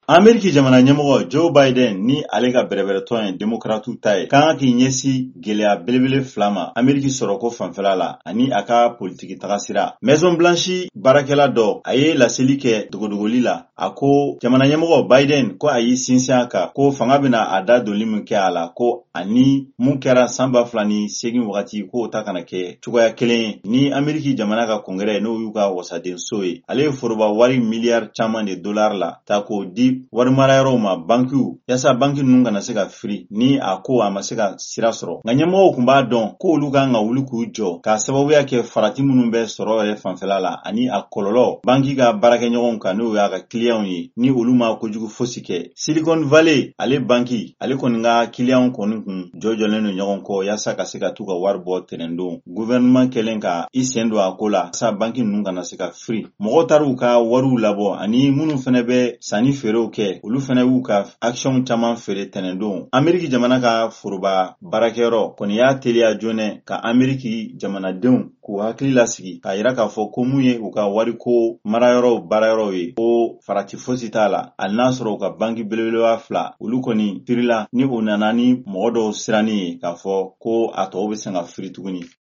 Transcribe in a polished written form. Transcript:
Ameriki jamana ɲɛmɔgɔ Joe Biden ni ale ka bɛrɛbɛrɛtɔn ye Democrates ta ye kan k'i ɲɛsi gɛlɛya belebele fila ma Ameriki sɔrɔko fanfɛla la ani a ka politiki tagasira. Maison Blanche baarakɛla dɔ a ye laseli kɛ dogodogoli la. A ko jamana ɲɛmɔgɔ Biden ko a y'i sinsin a kan ko fanga bɛna a da donli min kɛ a la ko ani mun kɛra san 2008 wagati k'o ta kana kɛ cogoya kelen ye ni Ameriki jamana ka kɔngrɛ n'o y'u ka wasadenso ye. Ale ye foroba wari miliyari caman de dollar la ta k'o di wari marayɔrɔw ma bankiw yasa banki ninnu kana se ka firi ni a ko a ma se ka sira sɔrɔ. Nka ɲɛmɔgɔw kun b'a dɔn ko olu kan ka wuli k'u jɔ k'a sababuya kɛ farati minnu bɛ sɔrɔ yɛrɛ fanfɛla la ani a kɔlɔlɔ banki ka baarakɛɲɔgɔnw kan n'o y'a ka clients ye ni olu ma kojugu fosi kɛ. Silicon Valley ale banki ale kɔni ka clients kɔni kun jɔjɔlen don ɲɔgɔn kɔ yasa ka se ka t'u ka wari bɔ tɛnɛndon. Gouvernement kɛlen ka i sen don a ko la yasa banki ninnu kana se ka firi. Mɔgɔw taar'u ka wariw labɔ ani minnu fɛnɛ bɛ sanni feerew kɛ olu fɛnɛ y'u ka action caman feere tɛnɛndon. Ameriki jamana ka foroba baarakɛyɔrɔ kɔni y'a teliya joonɛ ka Ameriki jamanadenw k'u hakili lasigi k'a yira k'a fɔ ko mun ye u ka wariko marayɔrɔw baarayɔrɔw ye ko farati fosi t'a la hali n'a sɔrɔ u ka banki belebeleba fila olu kɔni pirila ni o nana ni mɔgɔ dɔw siranni ye k'a fɔ ko a tɔw bɛ se ka firi tuguni.